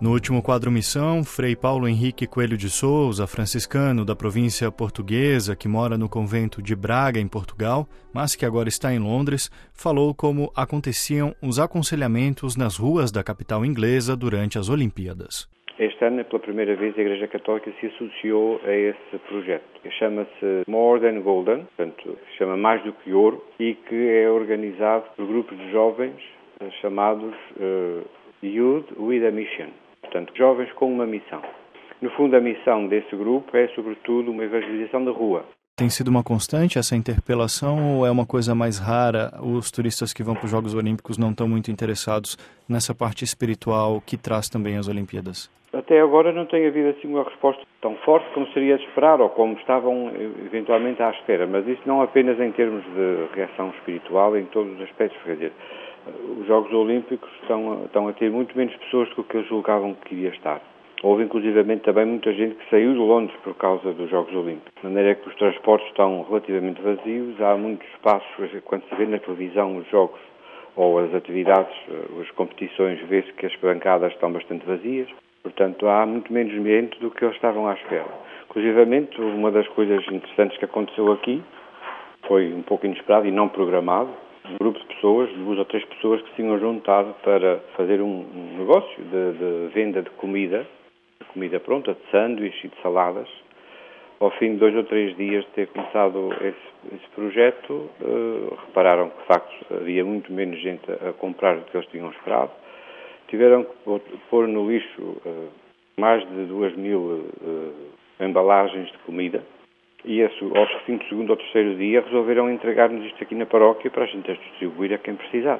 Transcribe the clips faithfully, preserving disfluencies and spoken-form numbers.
No último quadro Missão, Frei Paulo Henrique Coelho de Souza, franciscano da província portuguesa, que mora no convento de Braga, em Portugal, mas que agora está em Londres, falou como aconteciam os aconselhamentos nas ruas da capital inglesa durante as Olimpíadas. Este ano, pela primeira vez, a Igreja Católica se associou a esse projeto. Chama-se More Than Golden, portanto, se chama Mais do que Ouro, e que é organizado por grupos de jovens chamados uh, Youth with a Mission. Portanto, jovens com uma missão. No fundo, a missão desse grupo é, sobretudo, uma evangelização da rua. Tem sido uma constante essa interpelação ou é uma coisa mais rara? Os turistas que vão para os Jogos Olímpicos não estão muito interessados nessa parte espiritual que traz também as Olimpíadas? Até agora não tem havido assim uma resposta tão forte como seria de esperar ou como estavam eventualmente à espera. Mas isso não apenas em termos de reação espiritual, em todos os aspectos. Quer dizer, os Jogos Olímpicos estão, estão a ter muito menos pessoas do que eles julgavam que iria estar. Houve inclusivamente também muita gente que saiu de Londres por causa dos Jogos Olímpicos. De maneira que os transportes estão relativamente vazios, há muitos espaços, quando se vê na televisão os jogos ou as atividades, as competições, vê-se que as bancadas estão bastante vazias. Portanto, há muito menos gente do que eles estavam à espera. Inclusivamente, uma das coisas interessantes que aconteceu aqui foi um pouco inesperado e não programado. Um grupo de pessoas, duas ou três pessoas que se tinham juntado para fazer um, um negócio de, de venda de comida, de comida pronta, de sanduíches e de saladas. Ao fim de dois ou três dias de ter começado esse, esse projeto, uh, repararam que, de facto, havia muito menos gente a, a comprar do que eles tinham esperado. Tiveram que pôr no lixo uh, mais de duas mil uh, embalagens de comida e ao fim do segundo ou terceiro dia resolveram entregar-nos isto aqui na paróquia para a gente distribuir a quem precisar.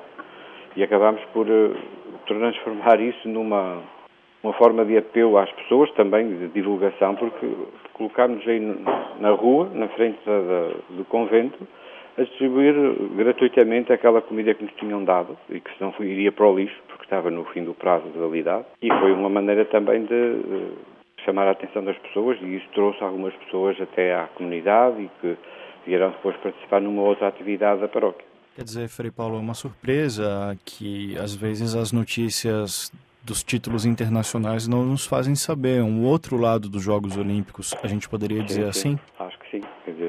E acabámos por uh, transformar isso numa uma forma de apelo às pessoas, também de divulgação, porque colocámos aí na rua, na frente da, da, do convento, a distribuir gratuitamente aquela comida que nos tinham dado e que senão iria para o lixo, porque estava no fim do prazo de validade. E foi uma maneira também de chamar a atenção das pessoas e isso trouxe algumas pessoas até à comunidade e que vieram depois participar numa outra atividade da paróquia. Quer dizer, Frei Paulo, é uma surpresa que às vezes as notícias dos títulos internacionais não nos fazem saber. Um outro lado dos Jogos Olímpicos, a gente poderia sim, dizer sim. assim? Acho que sim. Quer dizer,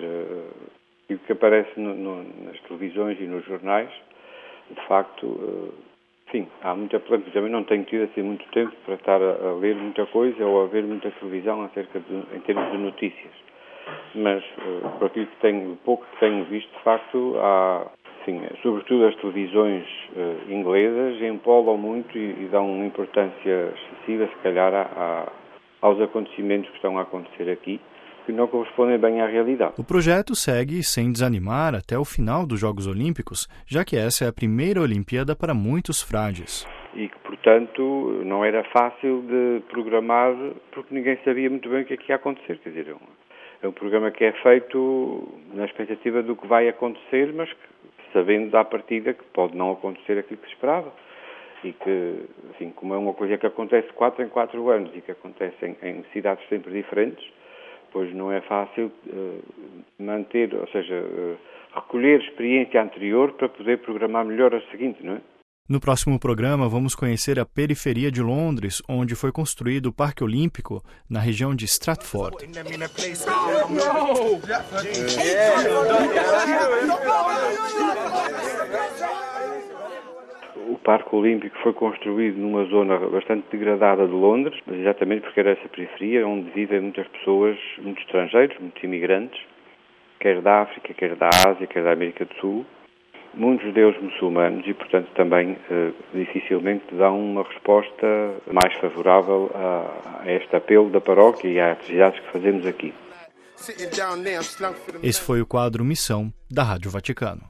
o que aparece no, no, nas televisões e nos jornais, de facto, uh, sim, há muita polêmica. Também não tenho tido assim muito tempo para estar a, a ler muita coisa ou a ver muita televisão acerca de, em termos de notícias. Mas, uh, por aquilo que tenho, pouco que tenho visto, de facto, há, sim, sobretudo as televisões uh, inglesas empolam muito e, e dão uma importância excessiva, se calhar, a, a, aos acontecimentos que estão a acontecer aqui, que não correspondem bem à realidade. O projeto segue sem desanimar até o final dos Jogos Olímpicos, já que essa é a primeira Olimpíada para muitos frades. E que, portanto, não era fácil de programar, porque ninguém sabia muito bem o que é que ia acontecer. Quer dizer, é um, é um programa que é feito na expectativa do que vai acontecer, mas que, sabendo à partida que pode não acontecer aquilo que se esperava. E que, enfim, como é uma coisa que acontece quatro em quatro anos e que acontece em, em cidades sempre diferentes, pois não é fácil uh, manter, ou seja, uh, recolher experiência anterior para poder programar melhor a seguinte, não é? No próximo programa, vamos conhecer a periferia de Londres, onde foi construído o Parque Olímpico, na região de Stratford. O Parque Olímpico foi construído numa zona bastante degradada de Londres, mas exatamente porque era essa periferia onde vivem muitas pessoas, muitos estrangeiros, muitos imigrantes, quer da África, quer da Ásia, quer da América do Sul, muitos deles muçulmanos e, portanto, também eh, dificilmente dão uma resposta mais favorável a, a este apelo da paróquia e às atividades que fazemos aqui. Esse foi o quadro Missão da Rádio Vaticano.